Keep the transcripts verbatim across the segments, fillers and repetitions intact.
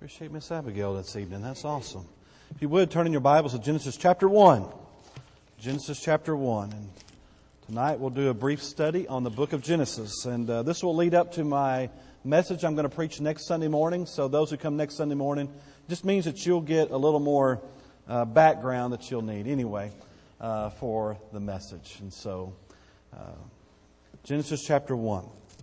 Appreciate Miss Abigail this evening. That's awesome. If you would, turn in your Bibles to Genesis chapter one. Genesis chapter one. And tonight we'll do a brief study on the book of Genesis. And uh, this will lead up to my message I'm going to preach next Sunday morning. So those who come next Sunday morning, just means that you'll get a little more uh, background that you'll need anyway uh, for the message. And so, uh, Genesis chapter one.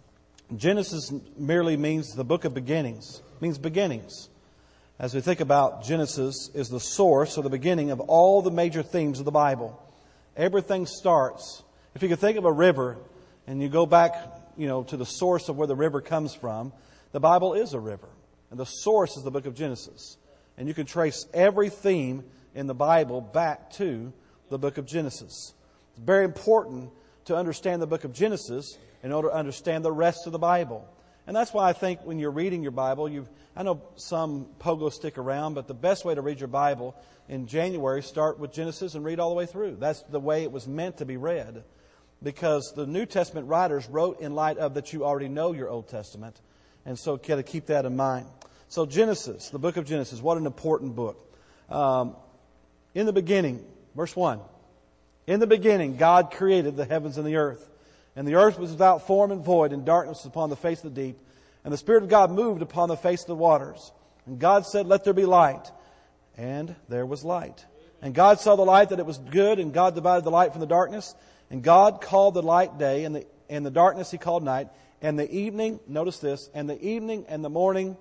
Genesis merely means the book of beginnings. Means beginnings. As we think about Genesis is the source or the beginning of all the major themes of the Bible. Everything starts. If you could think of a river and you go back, you know, to the source of where the river comes from, the Bible is a river. And the source is the book of Genesis. And you can trace every theme in the Bible back to the book of Genesis. It's very important to understand the book of Genesis in order to understand the rest of the Bible. And that's why I think when you're reading your Bible, you I know some pogo stick around, but the best way to read your Bible in January, start with Genesis and read all the way through. That's the way it was meant to be read. Because the New Testament writers wrote in light of that you already know your Old Testament. And so you got to keep that in mind. So Genesis, the book of Genesis, what an important book. Um, in the beginning, verse one. In the beginning, God created the heavens and the earth. And the earth was without form and void, and darkness was upon the face of the deep. And the Spirit of God moved upon the face of the waters. And God said, "Let there be light." And there was light. And God saw the light that it was good, and God divided the light from the darkness. And God called the light day, and the, and the darkness He called night. And the evening, notice this, and the evening and the morning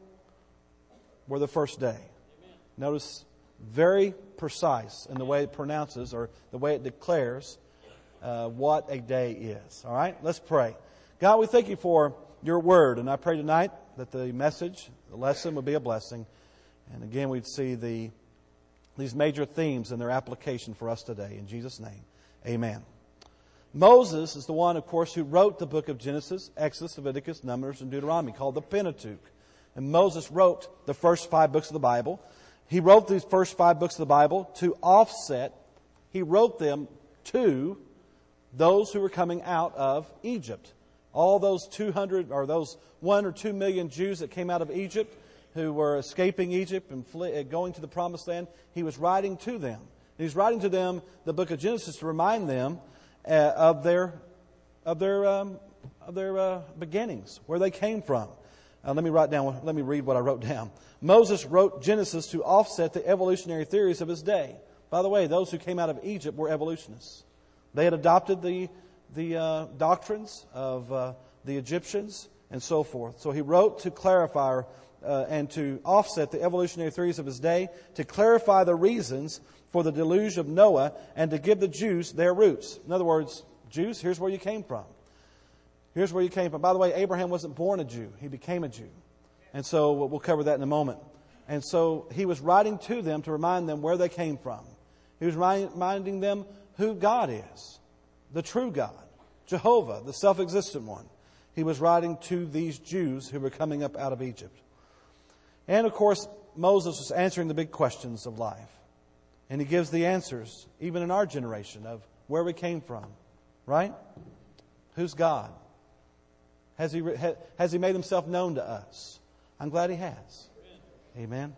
were the first day. Amen. Notice, very precise in the way it pronounces, or the way it declares Uh, what a day is. All right, let's pray. God, we thank You for Your word, and I pray tonight that the message, the lesson, would be a blessing. And again, we'd see the these major themes and their application for us today. In Jesus' name, amen. Moses is the one, of course, who wrote the book of Genesis, Exodus, Leviticus, Numbers, and Deuteronomy, called the Pentateuch. And Moses wrote the first five books of the Bible. He wrote these first five books of the Bible to offset. He wrote them to those who were coming out of Egypt. All those two hundred or those one or two million Jews that came out of Egypt who were escaping Egypt and flee, going to the Promised Land, he was writing to them. He's writing to them the book of Genesis to remind them uh, of their of their um, of their uh, beginnings, where they came from. Uh, let me write down. Let me read what I wrote down. Moses wrote Genesis to offset the evolutionary theories of his day. By the way, those who came out of Egypt were evolutionists. They had adopted the the uh, doctrines of uh, the Egyptians and so forth. So he wrote to clarify uh, and to offset the evolutionary theories of his day, to clarify the reasons for the deluge of Noah, and to give the Jews their roots. In other words, Jews, here's where you came from. Here's where you came from. By the way, Abraham wasn't born a Jew. He became a Jew. And so we'll cover that in a moment. And so he was writing to them to remind them where they came from. He was reminding them who God is, the true God, Jehovah, the self-existent one. He was writing to these Jews who were coming up out of Egypt. And of course, Moses was answering the big questions of life. And he gives the answers, even in our generation, of where we came from. Right? Who's God? Has He, has he made Himself known to us? I'm glad He has. Amen.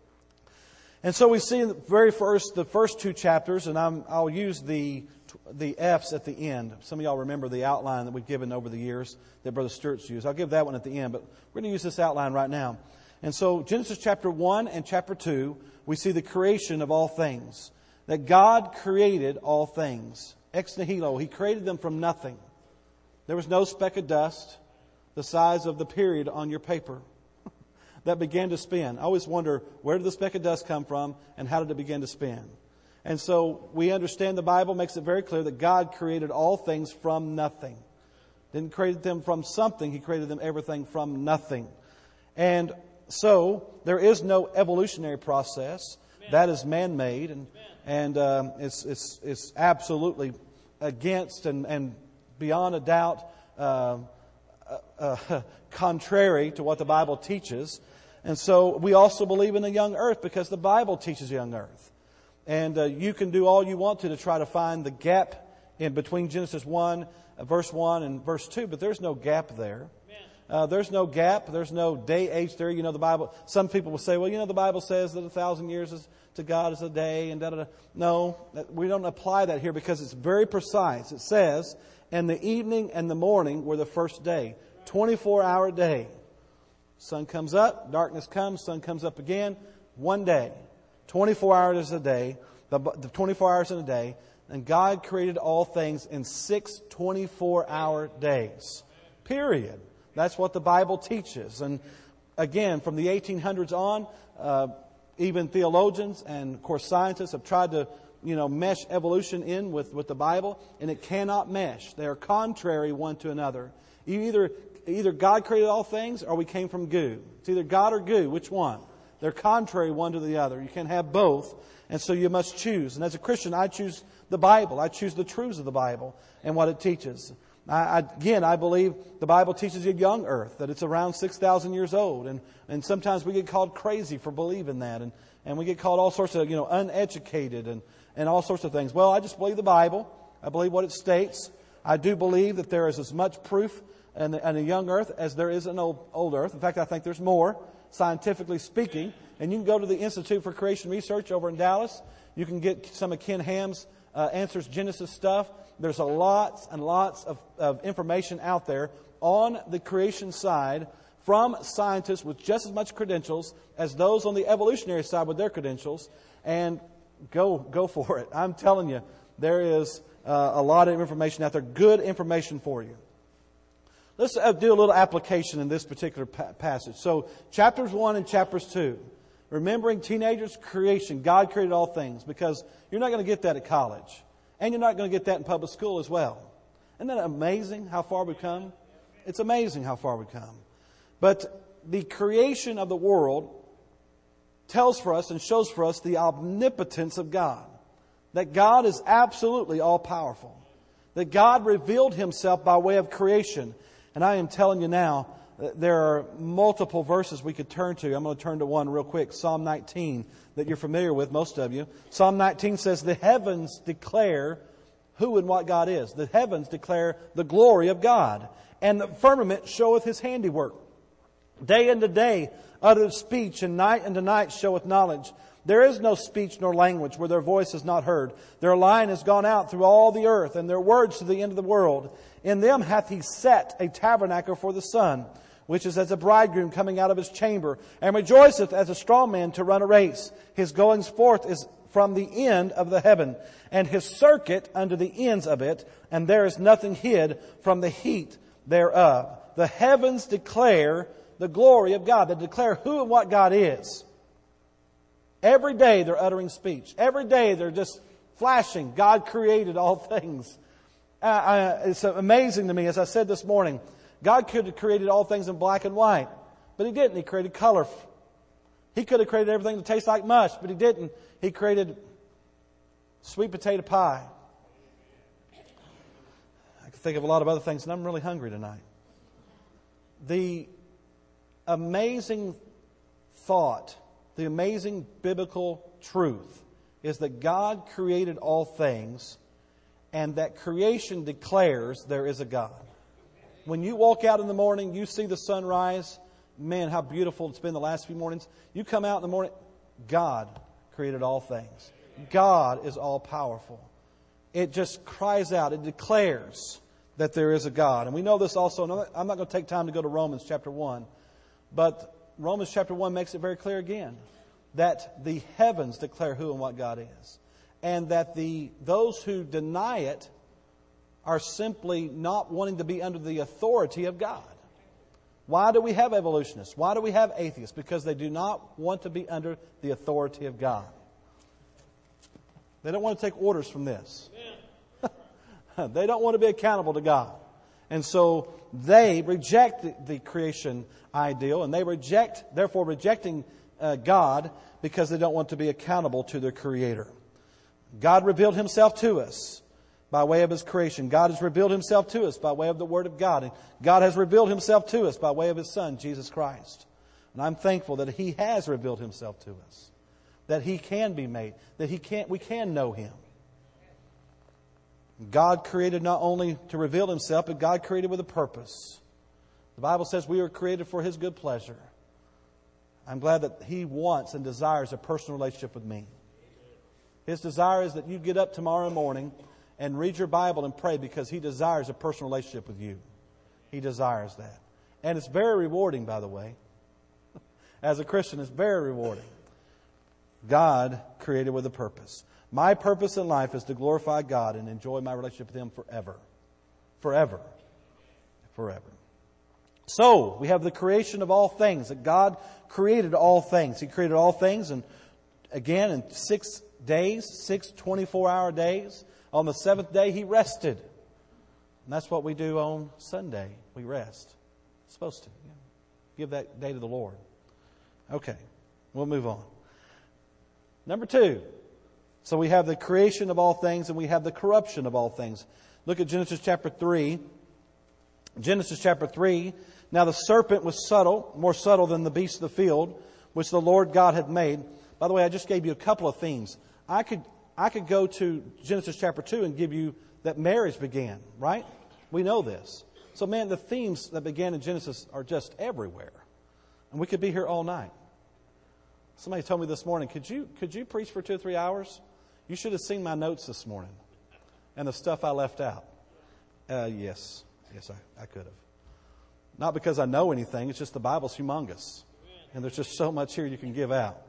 And so we see in the very first, the first two chapters, and I'm, I'll use the the F's at the end. Some of y'all remember the outline that we've given over the years that Brother Stewart's used. I'll give that one at the end, but we're going to use this outline right now. And so Genesis chapter one and chapter two, we see the creation of all things. That God created all things. Ex nihilo. He created them from nothing. There was no speck of dust the size of the period on your paper that began to spin. I always wonder, where did the speck of dust come from and how did it begin to spin? And so we understand the Bible makes it very clear that God created all things from nothing. Didn't create them from something. He created them everything from nothing. And so there is no evolutionary process. Amen. That is man-made. And, and um, it's, it's, it's absolutely against and, and beyond a doubt uh, uh, uh, contrary to what the Bible teaches. And so we also believe in a young earth because the Bible teaches young earth. And uh, you can do all you want to to try to find the gap in between Genesis one, uh, verse one and verse two, but there's no gap there. Uh, there's no gap. There's no day age theory. You know, the Bible, some people will say, well, you know, the Bible says that a thousand years is, to God is a day and da da da. No, we don't apply that here because it's very precise. It says, and the evening and the morning were the first day. twenty-four hour day. Sun comes up, darkness comes, sun comes up again. One day. twenty-four hours a day. The, the twenty-four hours in a day. And God created all things in six twenty-four hour days. Period. That's what the Bible teaches. And again, from the eighteen hundreds on, uh, even theologians and, of course, scientists have tried to, you know, mesh evolution in with, with the Bible, and it cannot mesh. They are contrary one to another. You either, either God created all things or we came from goo. It's either God or goo. Which one? They're contrary one to the other. You can't have both, and so you must choose. And as a Christian, I choose the Bible. I choose the truths of the Bible and what it teaches. I, again, I believe the Bible teaches a young earth, that it's around six thousand years old. And, and sometimes we get called crazy for believing that. And, and we get called all sorts of, you know, uneducated and, and all sorts of things. Well, I just believe the Bible. I believe what it states. I do believe that there is as much proof in, the, in a young earth as there is in old, old earth. In fact, I think there's more, scientifically speaking. And you can go to the Institute for Creation Research over in Dallas. You can get some of Ken Ham's uh, Answers Genesis stuff. There's a lots and lots of, of information out there on the creation side from scientists with just as much credentials as those on the evolutionary side with their credentials. And go go for it. I'm telling you, there is uh, a lot of information out there, good information for you. Let's uh, do a little application in this particular pa- passage. So chapters one and chapters two. Remembering teenagers' creation. God created all things, because you're not going to get that at college. And you're not going to get that in public school as well. Isn't that amazing how far we've come? It's amazing how far we've come. But the creation of the world tells for us and shows for us the omnipotence of God. That God is absolutely all-powerful. That God revealed Himself by way of creation. And I am telling you now, there are multiple verses we could turn to. I'm going to turn to one real quick. Psalm nineteen, that you're familiar with, most of you. Psalm nineteen says, the heavens declare who and what God is. The heavens declare the glory of God. And the firmament showeth His handiwork. Day unto day uttereth speech, and night unto night showeth knowledge. There is no speech nor language where their voice is not heard. Their line has gone out through all the earth, and their words to the end of the world. In them hath He set a tabernacle for the sun, which is as a bridegroom coming out of his chamber, and rejoiceth as a strong man to run a race. His goings forth is from the end of the heaven, and His circuit unto the ends of it, and there is nothing hid from the heat thereof. The heavens declare the glory of God. They declare who and what God is. Every day they're uttering speech. Every day they're just flashing. God created all things. Uh, uh, it's amazing to me, as I said this morning, God could have created all things in black and white, but He didn't. He created color. He could have created everything to taste like mush, but He didn't. He created sweet potato pie. I can think of a lot of other things, and I'm really hungry tonight. The amazing thought, the amazing biblical truth is that God created all things, and that creation declares there is a God. When you walk out in the morning, you see the sunrise. Man, how beautiful it's been the last few mornings. You come out in the morning, God created all things. God is all powerful. It just cries out. It declares that there is a God. And we know this also. I'm not going to take time to go to Romans chapter one. But Romans chapter one makes it very clear again that the heavens declare who and what God is. And that the those who deny it are simply not wanting to be under the authority of God. Why do we have evolutionists? Why do we have atheists? Because they do not want to be under the authority of God. They don't want to take orders from this. They don't want to be accountable to God. And so they reject the, the creation ideal, and they reject, therefore rejecting uh, God because they don't want to be accountable to their Creator. God revealed Himself to us by way of His creation. God has revealed Himself to us by way of the Word of God. And God has revealed Himself to us by way of His Son, Jesus Christ. And I'm thankful that He has revealed Himself to us. That He can be made. That He can, we can know Him. God created not only to reveal Himself, but God created with a purpose. The Bible says we were created for His good pleasure. I'm glad that He wants and desires a personal relationship with me. His desire is that you get up tomorrow morning and read your Bible and pray because He desires a personal relationship with you. He desires that. And it's very rewarding, by the way. As a Christian, it's very rewarding. God created with a purpose. My purpose in life is to glorify God and enjoy my relationship with Him forever. Forever. Forever. So, we have the creation of all things. That God created all things. He created all things, and again, in six days, six twenty-four hour days. On the seventh day, He rested. And that's what we do on Sunday. We rest. Supposed to. Yeah. Give that day to the Lord. Okay, we'll move on. Number two. So we have the creation of all things and we have the corruption of all things. Look at Genesis chapter three. Genesis chapter three. Now the serpent was subtle, more subtle than the beasts of the field, which the Lord God had made. By the way, I just gave you a couple of themes. I could I could go to Genesis chapter two and give you that marriage began, right? We know this. So man, the themes that began in Genesis are just everywhere. And we could be here all night. Somebody told me this morning, could you could you preach for two or three hours? You should have seen my notes this morning and the stuff I left out. Uh, yes, yes, I, I could have. Not because I know anything, it's just the Bible's humongous. And there's just so much here you can give out.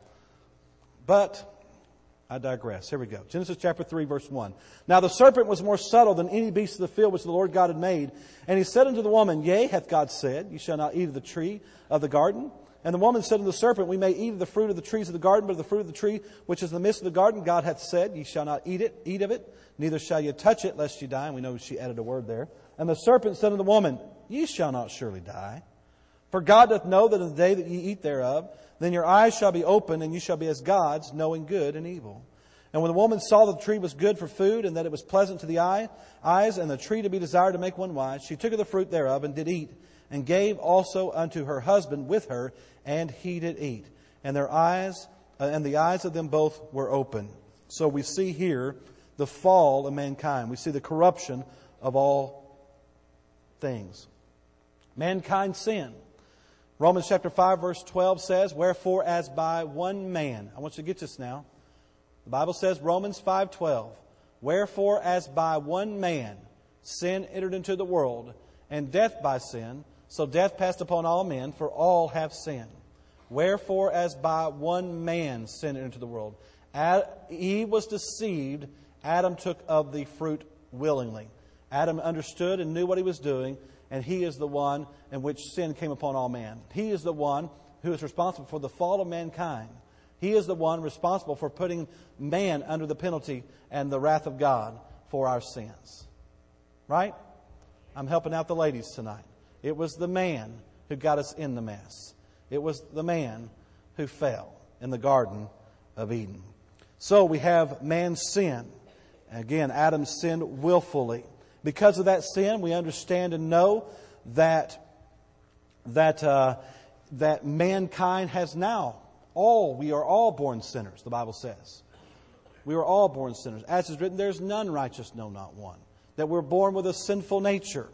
But I digress. Here we go. Genesis chapter three, verse one. Now the serpent was more subtle than any beast of the field which the Lord God had made. And he said unto the woman, Yea, hath God said, You shall not eat of the tree of the garden? And the woman said unto the serpent, We may eat of the fruit of the trees of the garden, but of the fruit of the tree which is in the midst of the garden, God hath said, Ye shall not eat it, eat of it, neither shall ye touch it, lest ye die. And we know she added a word there. And the serpent said unto the woman, Ye shall not surely die. For God doth know that in the day that ye eat thereof, then your eyes shall be opened, and ye shall be as gods, knowing good and evil. And when the woman saw that the tree was good for food, and that it was pleasant to the eye, eyes, and the tree to be desired to make one wise, she took of the fruit thereof, and did eat, and gave also unto her husband with her, and he did eat. And their eyes, uh, and the eyes of them both were open. So we see here the fall of mankind. We see the corruption of all things. Mankind sin. Romans chapter five verse twelve says, Wherefore as by one man. I want you to get this now. The Bible says, Romans five twelve, Wherefore as by one man sin entered into the world, and death by sin, so death passed upon all men, for all have sinned. Wherefore as by one man sin entered into the world. Eve was deceived, Adam took of the fruit willingly. Adam understood and knew what he was doing, and he is the one in which sin came upon all men. He is the one who is responsible for the fall of mankind. He is the one responsible for putting man under the penalty and the wrath of God for our sins. Right? I'm helping out the ladies tonight. It was the man who got us in the mess. It was the man who fell in the Garden of Eden. So we have man's sin. Again, Adam sinned willfully. Because of that sin, we understand and know that that uh, that mankind has now all we are all born sinners. The Bible says we are all born sinners. As is written, "There's none righteous, no, not one." That we're born with a sinful nature.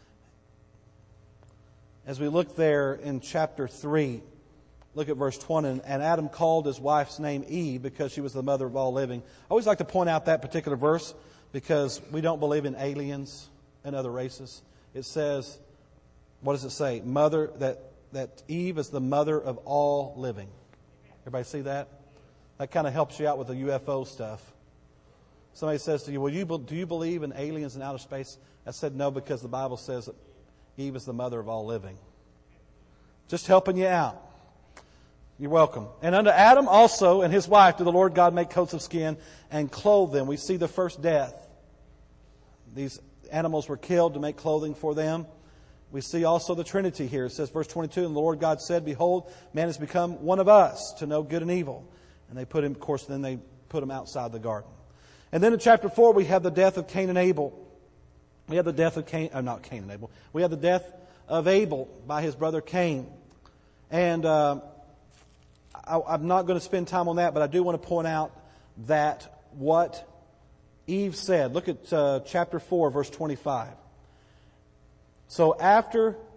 As we look there in chapter three, look at verse twenty. And Adam called his wife's name Eve because she was the mother of all living. I always like to point out that particular verse, because we don't believe in aliens and other races. It says, what does it say? Mother, that, that Eve is the mother of all living. Everybody see that? That kind of helps you out with the U F O stuff. Somebody says to you, well, you, do you believe in aliens and outer space? I said no, because the Bible says that Eve is the mother of all living. Just helping you out. You're welcome. And unto Adam also and his wife did the Lord God make coats of skin and clothe them. We see the first death. These animals were killed to make clothing for them. We see also the Trinity here. It says, verse twenty-two, and the Lord God said, Behold, man has become one of us to know good and evil. And they put him, of course, then they put him outside the garden. And then in chapter four, we have the death of Cain and Abel. We have the death of Cain, uh, not Cain and Abel. We have the death of Abel by his brother Cain. And uh, I, I'm not going to spend time on that, but I do want to point out that what Eve said. Look at uh, chapter four, verse twenty-five. So after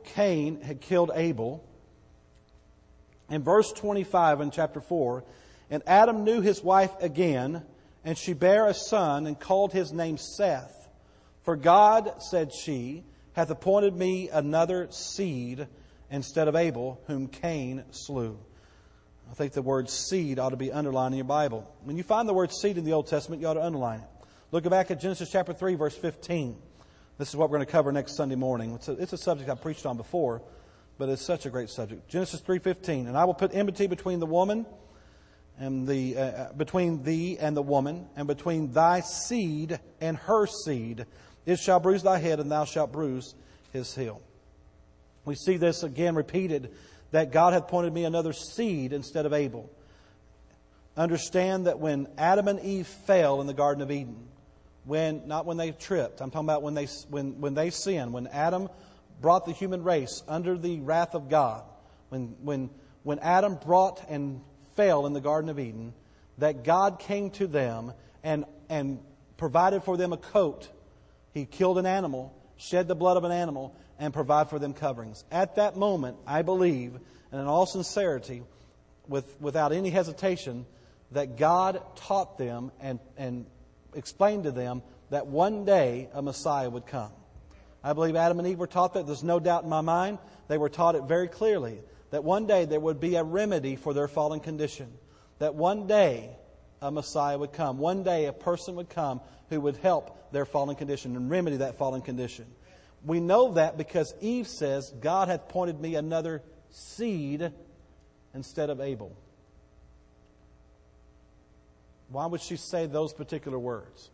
Cain had killed Abel. In verse twenty-five in chapter four, and Adam knew his wife again, and she bare a son, and called his name Seth. For God, said she, hath appointed me another seed instead of Abel, whom Cain slew. I think the word seed ought to be underlined in your Bible. When you find the word seed in the Old Testament, you ought to underline it. Look back at Genesis chapter three, verse fifteen. This is what we're going to cover next Sunday morning. It's a, it's a subject I've preached on before, but it's such a great subject. Genesis three fifteen. And I will put enmity between the woman and the uh, between thee and the woman, and between thy seed and her seed. It shall bruise thy head, and thou shalt bruise his heel. We see this again repeated, that God hath appointed me another seed instead of Abel. Understand that when Adam and Eve fell in the Garden of Eden, when not when they tripped, I'm talking about when they when when they sinned, when Adam brought the human race under the wrath of God, when when when Adam brought and fell in the Garden of Eden, that God came to them and and provided for them a coat. He killed an animal, shed the blood of an animal, and provided for them coverings. At that moment, I believe, and in all sincerity, with without any hesitation, that God taught them and, and explained to them that one day a Messiah would come. I believe Adam and Eve were taught that. There's no doubt in my mind. They were taught it very clearly, that one day there would be a remedy for their fallen condition. That one day a Messiah would come. One day a person would come who would help their fallen condition and remedy that fallen condition. We know that because Eve says, God hath appointed me another seed instead of Abel. Why would she say those particular words?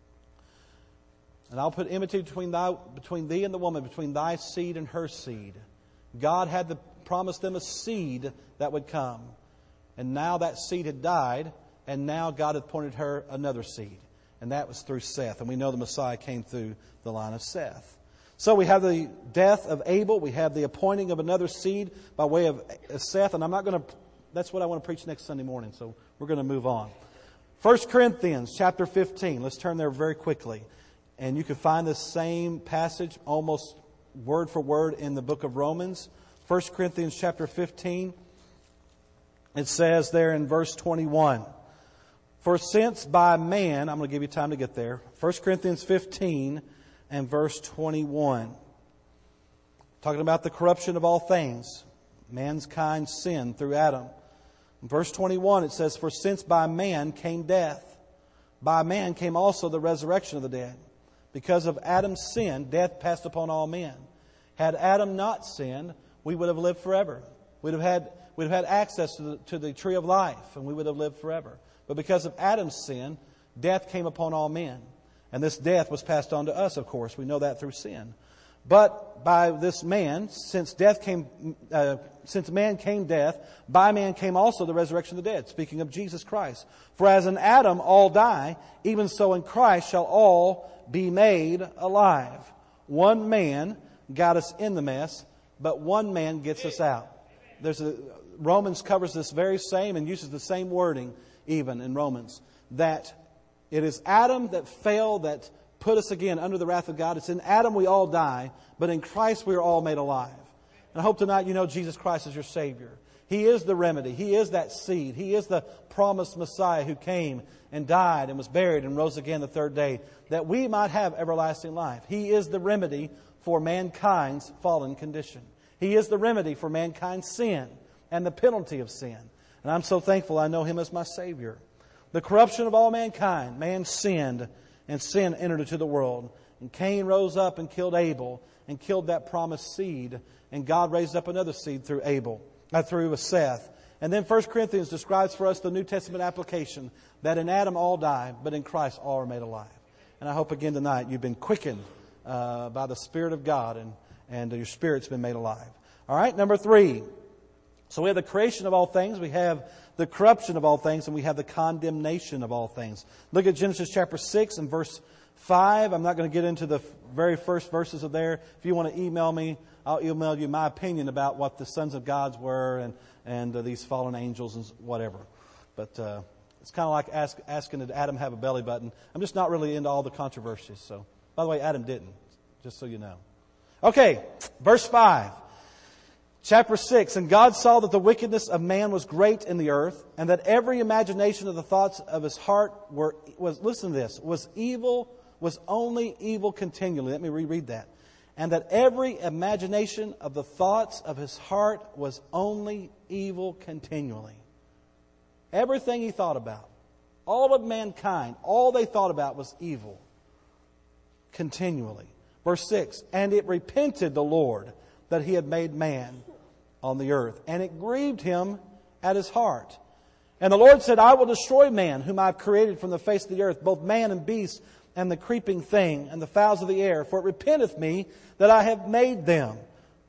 And I'll put enmity between, thy, between thee and the woman, between thy seed and her seed. God had the, promised them a seed that would come. And now that seed had died, and now God had appointed her another seed. And that was through Seth. And we know the Messiah came through the line of Seth. So we have the death of Abel. We have the appointing of another seed by way of Seth. And I'm not going to, that's what I want to preach next Sunday morning. So we're going to move on. First Corinthians chapter fifteen. Let's turn there very quickly. And you can find the same passage almost word for word in the book of Romans. First Corinthians chapter fifteen. It says there in verse twenty-one. For since by man, I'm going to give you time to get there. First Corinthians fifteen and verse twenty-one. Talking about the corruption of all things. Mankind sinned through Adam. In verse twenty-one it says, for since by man came death, by man came also the resurrection of the dead. Because of Adam's sin, death passed upon all men. Had Adam not sinned, we would have lived forever. We'd have had, we'd have had access to the, to the tree of life, and we would have lived forever. But because of Adam's sin, death came upon all men. And this death was passed on to us, of course. We know that through sin. But by this man, since death came, uh, since man came death, by man came also the resurrection of the dead. Speaking of Jesus Christ. For as in Adam all die, even so in Christ shall all be made alive. One man got us in the mess, but one man gets us out. There's a Romans covers this very same and uses the same wording even in Romans, that it is Adam that fell, that put us again under the wrath of God. It's in Adam we all die, but in Christ we are all made alive. And I hope tonight you know Jesus Christ is your Savior. He is the remedy. He is that seed. He is the promised Messiah who came and died and was buried and rose again the third day, that we might have everlasting life. He is the remedy for mankind's fallen condition. He is the remedy for mankind's sin and the penalty of sin. And I'm so thankful I know Him as my Savior. The corruption of all mankind. Man sinned, and sin entered into the world. And Cain rose up and killed Abel, and killed that promised seed. And God raised up another seed through Abel, uh, through Seth. And then First Corinthians describes for us the New Testament application, that in Adam all die, but in Christ all are made alive. And I hope again tonight you've been quickened uh, by the Spirit of God, and, and your spirit's been made alive. All right, number three. So we have the creation of all things, we have the corruption of all things, and we have the condemnation of all things. Look at Genesis chapter six and verse five. I'm not going to get into the very first verses of there. If you want to email me, I'll email you my opinion about what the sons of God were and, and uh, these fallen angels and whatever. But uh, it's kind of like ask, asking did Adam have a belly button. I'm just not really into all the controversies. So, by the way, Adam didn't, just so you know. Okay, verse five. Chapter six, and God saw that the wickedness of man was great in the earth, and that every imagination of the thoughts of his heart were, was, listen to this, was evil, was only evil continually. Let me reread that. And that every imagination of the thoughts of his heart was only evil continually. Everything he thought about, all of mankind, all they thought about was evil continually. Verse six, and it repented the Lord that he had made man on the earth, and it grieved him at his heart. And the Lord said, I will destroy man, whom I have created from the face of the earth, both man and beast, and the creeping thing, and the fowls of the air, for it repenteth me that I have made them.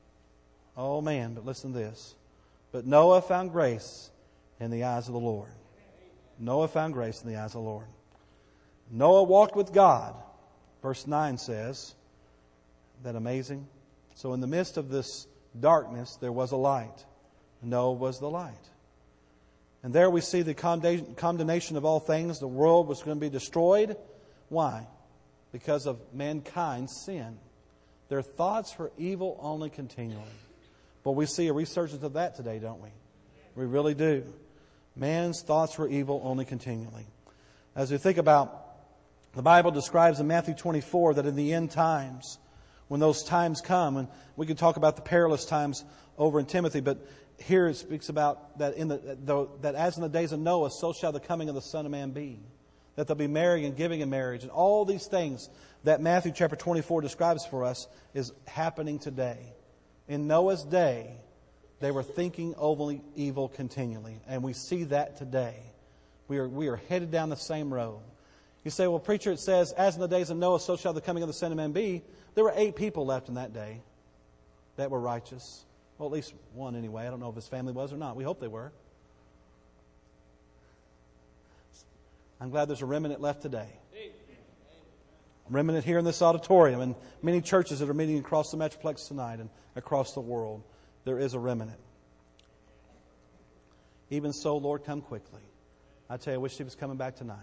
Oh man, but listen to this. But Noah found grace in the eyes of the Lord. Noah found grace in the eyes of the Lord. Noah walked with God. Verse nine says, isn't that amazing? So in the midst of this darkness, there was a light. Noah was the light. And there we see the condemnation of all things. The world was going to be destroyed. Why? Because of mankind's sin. Their thoughts were evil only continually. But we see a resurgence of that today, don't we? We really do. Man's thoughts were evil only continually. As we think about, the Bible describes in Matthew twenty-four that in the end times, when those times come, and we could talk about the perilous times over in Timothy, but here it speaks about that in the that as in the days of Noah, so shall the coming of the Son of Man be. That they'll be marrying and giving in marriage, and all these things that Matthew chapter twenty-four describes for us is happening today. In Noah's day, they were thinking only evil continually, and we see that today. We are we are headed down the same road. You say, well, preacher, it says, as in the days of Noah, so shall the coming of the Son of Man be. There were eight people left in that day that were righteous. Well, at least one anyway. I don't know if his family was or not. We hope they were. I'm glad there's a remnant left today. A remnant here in this auditorium and many churches that are meeting across the Metroplex tonight and across the world. There is a remnant. Even so, Lord, come quickly. I tell you, I wish He was coming back tonight.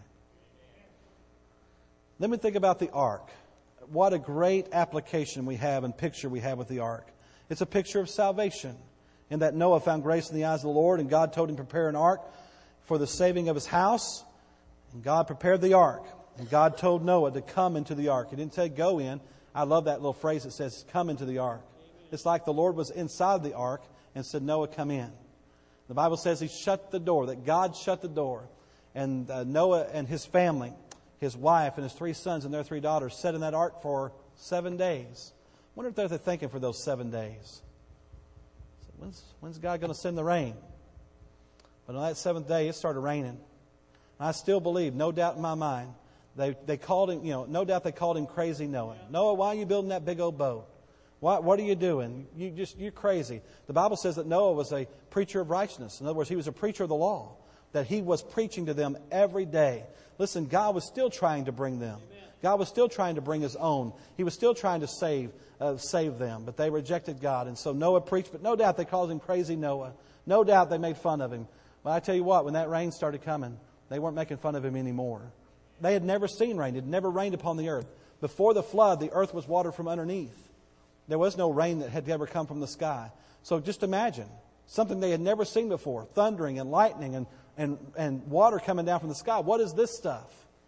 Let me think about the ark. What a great application we have and picture we have with the ark. It's a picture of salvation. In that Noah found grace in the eyes of the Lord, and God told him to prepare an ark for the saving of his house. And God prepared the ark. And God told Noah to come into the ark. He didn't say go in. I love that little phrase that says come into the ark. It's like the Lord was inside the ark and said, Noah, come in. The Bible says He shut the door, that God shut the door. And uh, Noah and his family, his wife and his three sons and their three daughters, sat in that ark for seven days. I wonder if they're thinking for those seven days. When's, when's God going to send the rain? But on that seventh day, it started raining. And I still believe, no doubt in my mind, they they called him, you know, no doubt they called him crazy Noah. Noah, why are you building that big old boat? What, what are you doing? You just, you're crazy. The Bible says that Noah was a preacher of righteousness. In other words, he was a preacher of the law. That he was preaching to them every day. Listen, God was still trying to bring them. God was still trying to bring His own. He was still trying to save uh, save them. But they rejected God. And so Noah preached. But no doubt they called him crazy Noah. No doubt they made fun of him. But I tell you what, when that rain started coming, they weren't making fun of him anymore. They had never seen rain. It had never rained upon the earth. Before the flood, the earth was watered from underneath. There was no rain that had ever come from the sky. So just imagine something they had never seen before. Thundering and lightning and, and, and water coming down from the sky. What is this stuff?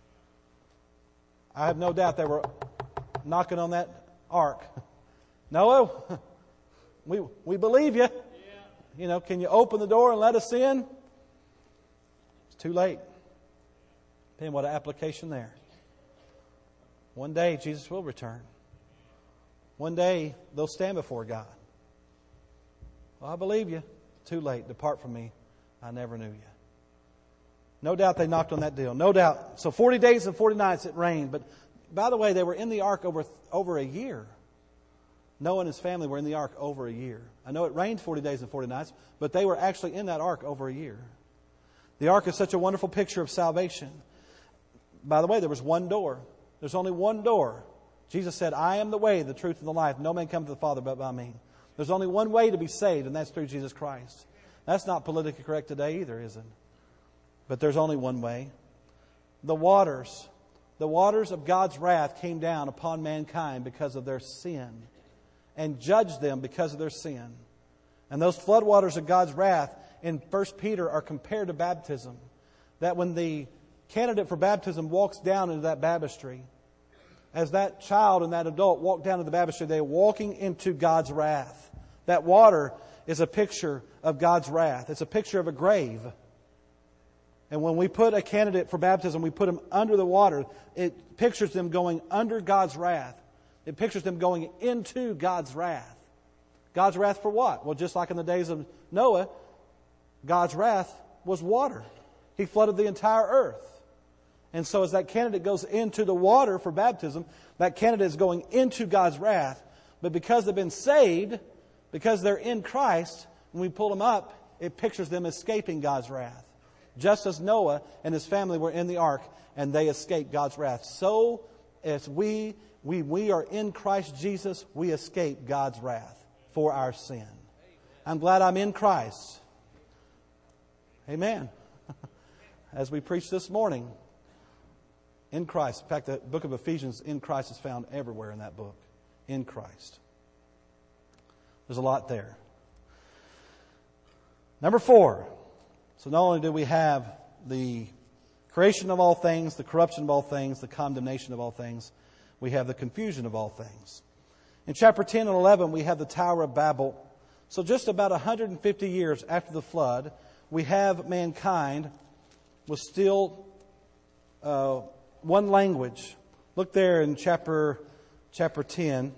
I have no doubt they were knocking on that ark. Noah, we, we believe you. You know, can you open the door and let us in? It's too late. Man, what an application there. One day Jesus will return. One day they'll stand before God. Well, I believe you. Too late. Depart from me. I never knew you. No doubt they knocked on that deal. No doubt. So forty days and forty nights it rained. But by the way, they were in the ark over, over a year. Noah and his family were in the ark over a year. I know it rained forty days and forty nights, but they were actually in that ark over a year. The ark is such a wonderful picture of salvation. By the way, there was one door. There's only one door. Jesus said, I am the way, the truth, and the life. No man comes to the Father but by me. There's only one way to be saved, and that's through Jesus Christ. That's not politically correct today either, is it? But there's only one way. The waters, the waters of God's wrath came down upon mankind because of their sin and judged them because of their sin. And those floodwaters of God's wrath in First Peter are compared to baptism. That when the candidate for baptism walks down into that baptistry, as that child and that adult walk down to the baptistry, they're walking into God's wrath. That water is a picture of God's wrath. It's a picture of a grave. And when we put a candidate for baptism, we put them under the water, it pictures them going under God's wrath. It pictures them going into God's wrath. God's wrath for what? Well, just like in the days of Noah, God's wrath was water. He flooded the entire earth. And so as that candidate goes into the water for baptism, that candidate is going into God's wrath. But because they've been saved, because they're in Christ, when we pull them up, it pictures them escaping God's wrath. Just as Noah and his family were in the ark and they escaped God's wrath, so as we, we, we are in Christ Jesus, we escape God's wrath for our sin. I'm glad I'm in Christ. Amen. As we preached this morning, in Christ. In fact, the book of Ephesians, in Christ, is found everywhere in that book. In Christ. There's a lot there. Number four. So not only do we have the creation of all things, the corruption of all things, the condemnation of all things, we have the confusion of all things. In chapter ten and eleven, we have the Tower of Babel. So just about one hundred fifty years after the flood, we have mankind was still uh, one language. Look there in chapter chapter ten,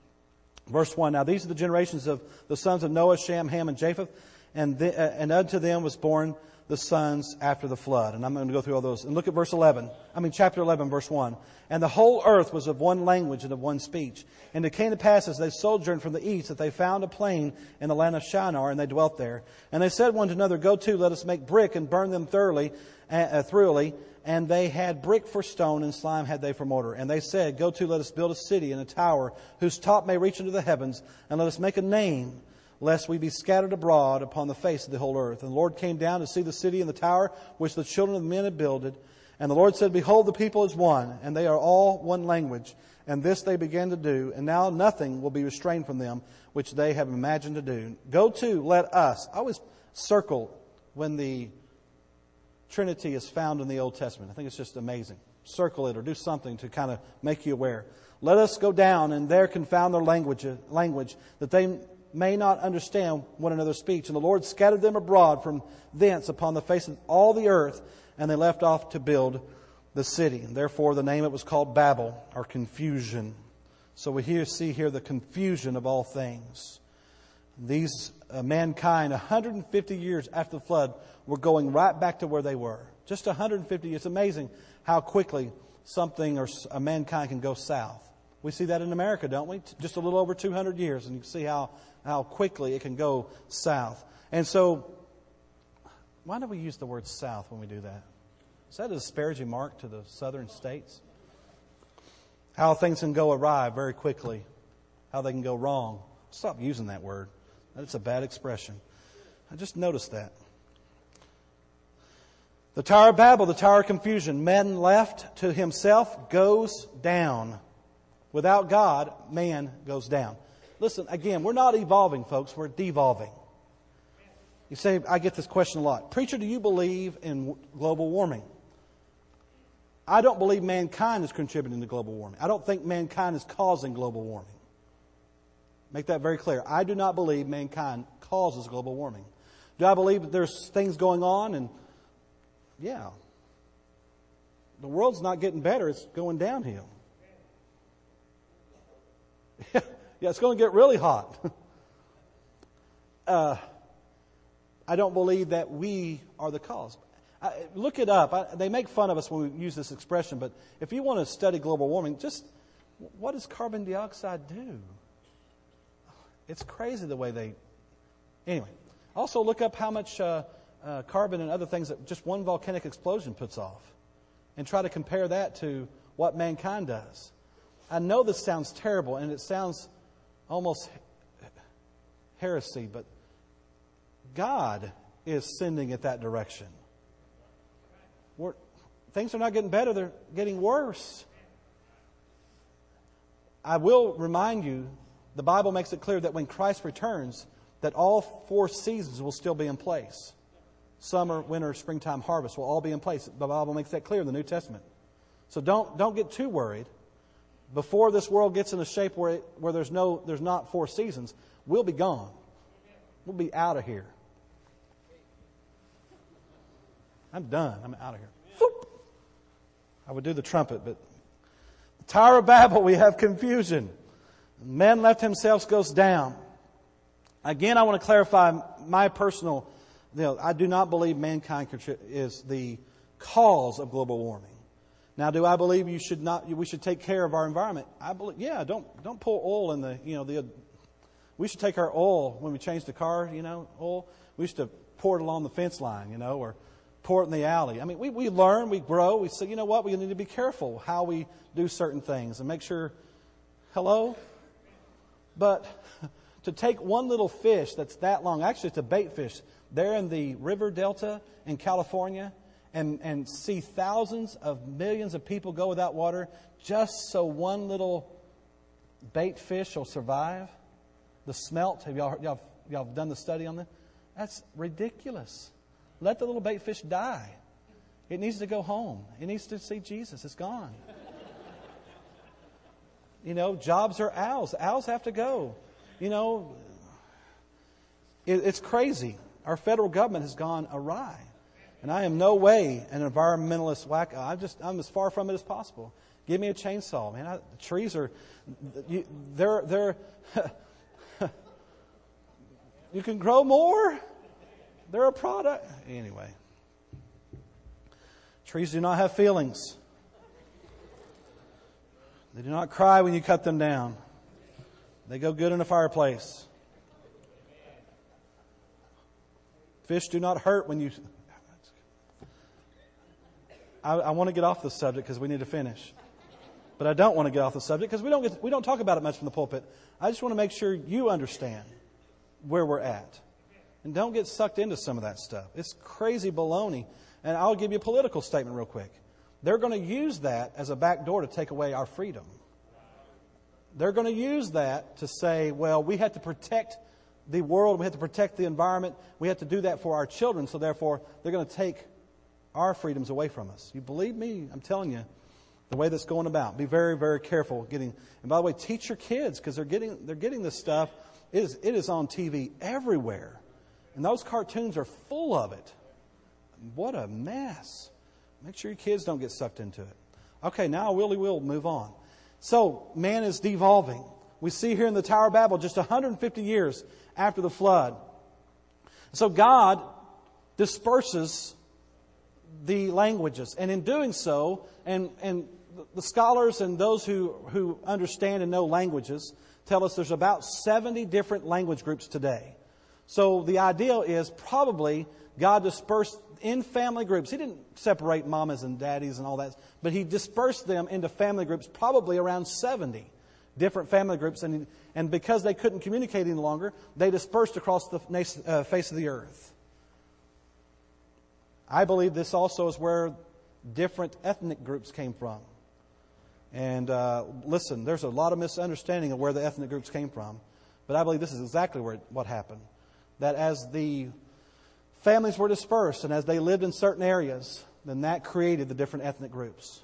verse one. Now these are the generations of the sons of Noah, Shem, Ham, and Japheth, and the, uh, and unto them was born the sons after the flood. And I'm going to go through all those. And look at verse eleven. I mean chapter eleven, verse one. And the whole earth was of one language and of one speech. And it came to pass as they sojourned from the east that they found a plain in the land of Shinar, and they dwelt there. And they said one to another, Go to, let us make brick and burn them thoroughly, uh, thoroughly. And they had brick for stone, and slime had they for mortar. And they said, Go to, let us build a city and a tower, whose top may reach into the heavens, and let us make a name, lest we be scattered abroad upon the face of the whole earth. And the Lord came down to see the city and the tower, which the children of men had builded. And the Lord said, Behold, the people is one, and they are all one language. And this they began to do, and now nothing will be restrained from them, which they have imagined to do. Go to, let us. I always circle when the Trinity is found in the Old Testament. I think it's just amazing. Circle it or do something to kind of make you aware. Let us go down and there confound their language, language that they may not understand one another's speech. And the Lord scattered them abroad from thence upon the face of all the earth, and they left off to build the city. And therefore the name it was called Babel, or confusion. So we here see here the confusion of all things. These uh, mankind, one hundred fifty years after the flood, were going right back to where they were. Just one hundred fifty years. It's amazing how quickly something or a mankind can go south. We see that in America, don't we? Just a little over two hundred years, and you can see how, how quickly it can go south. And so, why do we use the word south when we do that? Is that a disparaging mark to the southern states? How things can go awry very quickly. How they can go wrong. Stop using that word. That's a bad expression. I just noticed that. The Tower of Babel, the Tower of Confusion. Man left to himself goes down. Without God, man goes down. Listen, again, we're not evolving, folks. We're devolving. You say, I get this question a lot. Preacher, do you believe in global warming? I don't believe mankind is contributing to global warming. I don't think mankind is causing global warming. Make that very clear. I do not believe mankind causes global warming. Do I believe that there's things going on? And yeah. The world's not getting better. It's going downhill. Yeah, it's going to get really hot. uh, I don't believe that we are the cause. I, look it up. I, they make fun of us when we use this expression, but if you want to study global warming, just what does carbon dioxide do? It's crazy the way they... Anyway, also look up how much uh, uh, carbon and other things that just one volcanic explosion puts off, and try to compare that to what mankind does. I know this sounds terrible, and it sounds almost heresy, but God is sending it that direction. We're, things are not getting better, they're getting worse. I will remind you, the Bible makes it clear that when Christ returns, that all four seasons will still be in place. Summer, winter, springtime, harvest will all be in place. The Bible makes that clear in the New Testament. So don't don't get too worried. Before this world gets in a shape where it, where there's no there's not four seasons, we'll be gone. We'll be out of here. I'm done. I'm out of here. Whoop. I would do the trumpet, but the Tower of Babel, we have confusion. Man left himself goes down. Again, I want to clarify my personal. You know, I do not believe mankind is the cause of global warming. Now, do I believe you should not? We should take care of our environment. I believe, yeah. Don't don't pour oil in the you know the. We should take our oil when we change the car. You know, oil. We used to pour it along the fence line. You know, or pour it in the alley. I mean, we we learn, we grow. We say, you know what? We need to be careful how we do certain things and make sure. Hello. But to take one little fish that's that long, actually it's a bait fish, there in the river delta in California, and, and see thousands of millions of people go without water just so one little bait fish will survive. The smelt, have y'all, y'all, y'all done the study on that? That's ridiculous. Let the little bait fish die. It needs to go home. It needs to see Jesus. It's gone. You know, jobs are owls. Owls have to go. You know, it, it's crazy. Our federal government has gone awry. And I am no way an environmentalist wacko. I'm just, I'm as far from it as possible. Give me a chainsaw, man. I, the trees are, you, they're, they're, you can grow more. They're a product. Anyway. Trees do not have feelings. They do not cry when you cut them down. They go good in a fireplace. Fish do not hurt when you... I, I want to get off the subject because we need to finish. But I don't want to get off the subject because we don't get, we don't talk about it much from the pulpit. I just want to make sure you understand where we're at. And don't get sucked into some of that stuff. It's crazy baloney. And I'll give you a political statement real quick. They're going to use that as a back door to take away our freedom. They're going to use that to say, well, we have to protect the world. We have to protect the environment. We have to do that for our children. So therefore, they're going to take our freedoms away from us. You believe me? I'm telling you the way that's going about. Be very, very careful getting. And by the way, teach your kids because they're getting they're getting this stuff. It is, it is on T V everywhere. And those cartoons are full of it. What a mess. Make sure your kids don't get sucked into it. Okay, now I really will move on. So, man is devolving. We see here in the Tower of Babel just one hundred fifty years after the flood. So God disperses the languages. And in doing so, and, and the scholars and those who, who understand and know languages tell us there's about seventy different language groups today. So the idea is probably God dispersed in family groups. He didn't separate mamas and daddies and all that, but He dispersed them into family groups, probably around seventy different family groups. And, and because they couldn't communicate any longer, they dispersed across the uh, face of the earth. I believe this also is where different ethnic groups came from. And uh, listen, there's a lot of misunderstanding of where the ethnic groups came from. But I believe this is exactly where what happened. That as the families were dispersed and as they lived in certain areas, then that created the different ethnic groups.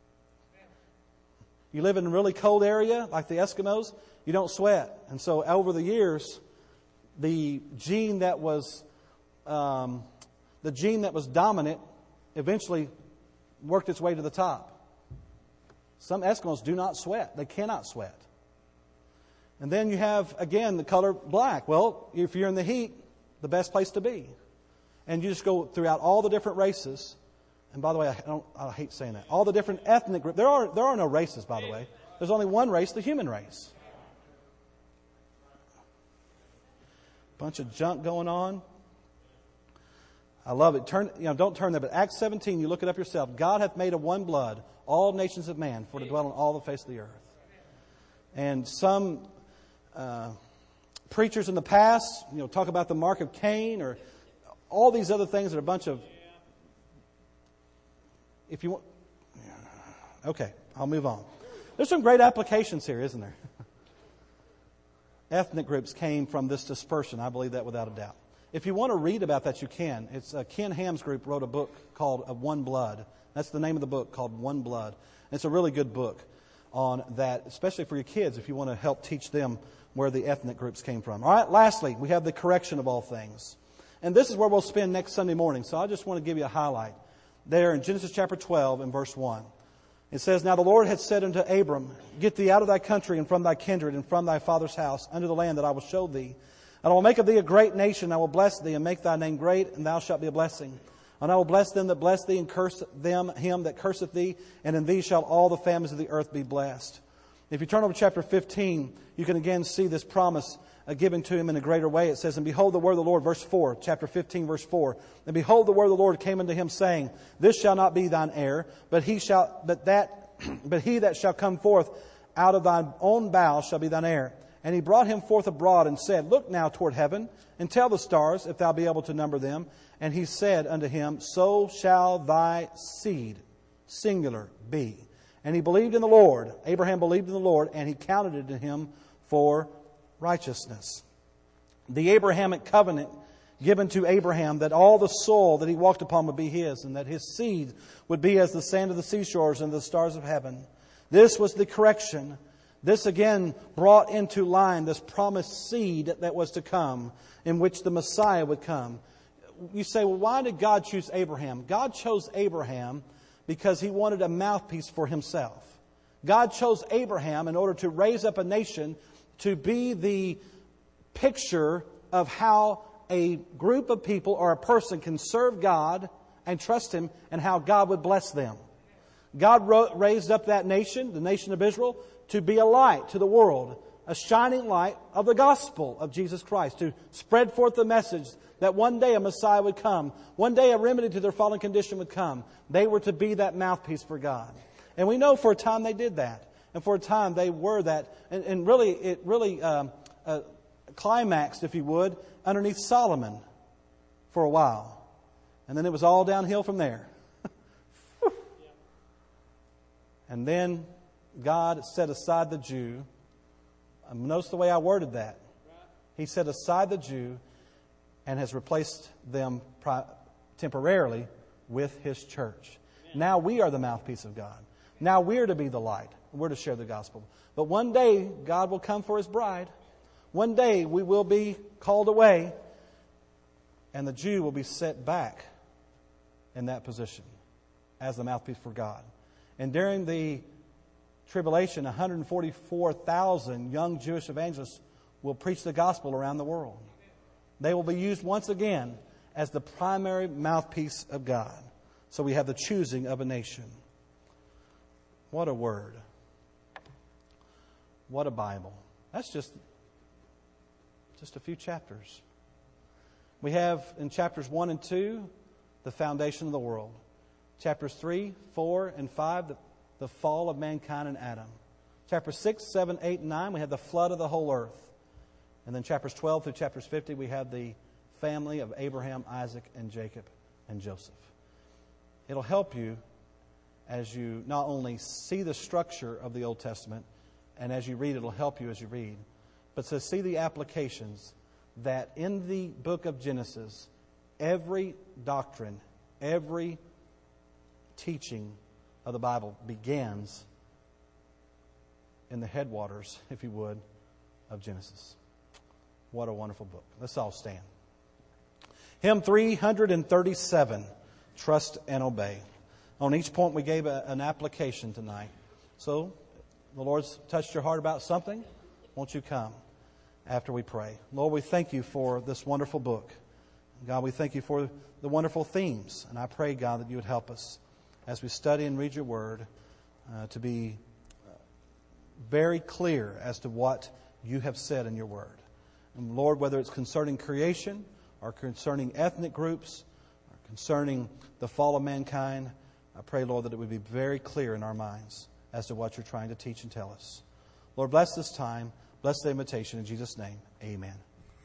You live in a really cold area, like the Eskimos, you don't sweat. And so over the years, the gene that was um, the gene that was dominant eventually worked its way to the top. Some Eskimos do not sweat. They cannot sweat. And then you have, again, the color black. Well, if you're in the heat, the best place to be. And you just go throughout all the different races. And by the way, I don't I hate saying that. All the different ethnic groups. There are there are no races, by the way. There's only one race, the human race. Bunch of junk going on. I love it. Turn you know, don't turn there, but Acts seventeen, you look it up yourself. God hath made of one blood all nations of man for to dwell on all the face of the earth. And some uh, preachers in the past, you know, talk about the mark of Cain or all these other things that are a bunch of. If you want, okay, I'll move on. There's some great applications here, isn't there? ethnic groups came from this dispersion. I believe that without a doubt. If you want to read about that, you can. It's uh, Ken Ham's group wrote a book called uh, One Blood. That's the name of the book, called One Blood. It's a really good book on that, especially for your kids, if you want to help teach them where the ethnic groups came from. All right, lastly, we have the correction of all things. And this is where we'll spend next Sunday morning. So I just want to give you a highlight. There in Genesis chapter twelve and verse one. It says, Now the Lord had said unto Abram, Get thee out of thy country and from thy kindred and from thy father's house unto the land that I will show thee. And I will make of thee a great nation. I will bless thee and make thy name great, and thou shalt be a blessing. And I will bless them that bless thee, and curse them him that curseth thee. And in thee shall all the families of the earth be blessed. If you turn over to chapter fifteen, you can again see this promise uh, given to him in a greater way. It says, And behold the word of the Lord, verse four, chapter fifteen, verse four. And behold the word of the Lord came unto him, saying, This shall not be thine heir, but he shall, but that, but he that shall come forth out of thine own bowels shall be thine heir. And he brought him forth abroad and said, Look now toward heaven, and tell the stars, if thou be able to number them. And he said unto him, So shall thy seed, singular, be. And he believed in the Lord. Abraham believed in the Lord, and he counted it to him for righteousness. The Abrahamic covenant given to Abraham, that all the soil that he walked upon would be his, and that his seed would be as the sand of the seashores and the stars of heaven. This was the correction. This again brought into line this promised seed that was to come, in which the Messiah would come. You say, well, why did God choose Abraham? God chose Abraham because He wanted a mouthpiece for Himself. God chose Abraham in order to raise up a nation to be the picture of how a group of people or a person can serve God and trust Him, and how God would bless them. God raised up that nation, the nation of Israel, to be a light to the world, a shining light of the gospel of Jesus Christ, to spread forth the message that one day a Messiah would come. One day a remedy to their fallen condition would come. They were to be that mouthpiece for God. And we know for a time they did that. And for a time they were that. And, and really, it really um, uh, climaxed, if you would, underneath Solomon for a while. And then it was all downhill from there. And then God set aside the Jew. Notice the way I worded that. He set aside the Jew and has replaced them temporarily with His church. Now we are the mouthpiece of God. Now we're to be the light. We're to share the gospel. But one day God will come for His bride. One day we will be called away, and the Jew will be set back in that position as the mouthpiece for God. And during the tribulation, one hundred forty-four thousand young Jewish evangelists will preach the gospel around the world. They will be used once again as the primary mouthpiece of God. So we have the choosing of a nation. What a word. What a Bible. That's just, just a few chapters. We have in chapters one and two, the foundation of the world. Chapters three, four, and five, the, the fall of mankind and Adam. Chapters six, seven, eight, and nine, we have the flood of the whole earth. And then chapters twelve through chapters fifty, we have the family of Abraham, Isaac, and Jacob, and Joseph. It'll help you as you not only see the structure of the Old Testament, and as you read, it'll help you as you read, but to see the applications that in the book of Genesis, every doctrine, every teaching of the Bible begins in the headwaters, if you would, of Genesis. What a wonderful book. Let's all stand. Hymn three thirty-seven, Trust and Obey. On each point we gave a, an application tonight. So, the Lord's touched your heart about something. Won't you come after we pray? Lord, we thank You for this wonderful book. God, we thank You for the wonderful themes. And I pray, God, that You would help us as we study and read Your Word uh, to be very clear as to what You have said in Your Word. And Lord, whether it's concerning creation or concerning ethnic groups or concerning the fall of mankind, I pray, Lord, that it would be very clear in our minds as to what You're trying to teach and tell us. Lord, bless this time. Bless the invitation. In Jesus' name, amen.